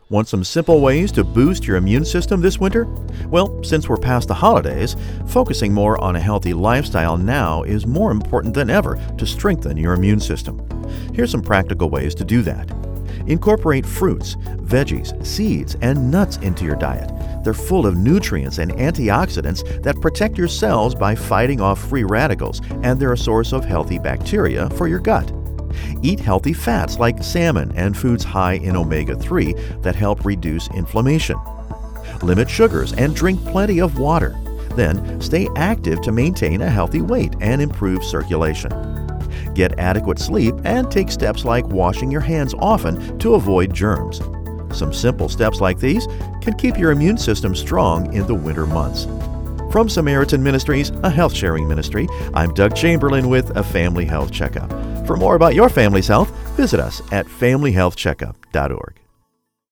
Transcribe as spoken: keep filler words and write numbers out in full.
Want some simple ways to boost your immune system this winter? Well, since we're past the holidays, focusing more on a healthy lifestyle now is more important than ever to strengthen your immune system. Here's some practical ways to do that. Incorporate fruits, veggies, seeds, and nuts into your diet. They're full of nutrients and antioxidants that protect your cells by fighting off free radicals, and they're a source of healthy bacteria for your gut. Eat healthy fats like salmon and foods high in omega three that help reduce inflammation. Limit sugars and drink plenty of water. Then, stay active to maintain a healthy weight and improve circulation. Get adequate sleep and take steps like washing your hands often to avoid germs. Some simple steps like these can keep your immune system strong in the winter months. From Samaritan Ministries, a health-sharing ministry, I'm Doug Chamberlain with a Family Health Checkup. For more about your family's health, visit us at family health checkup dot org.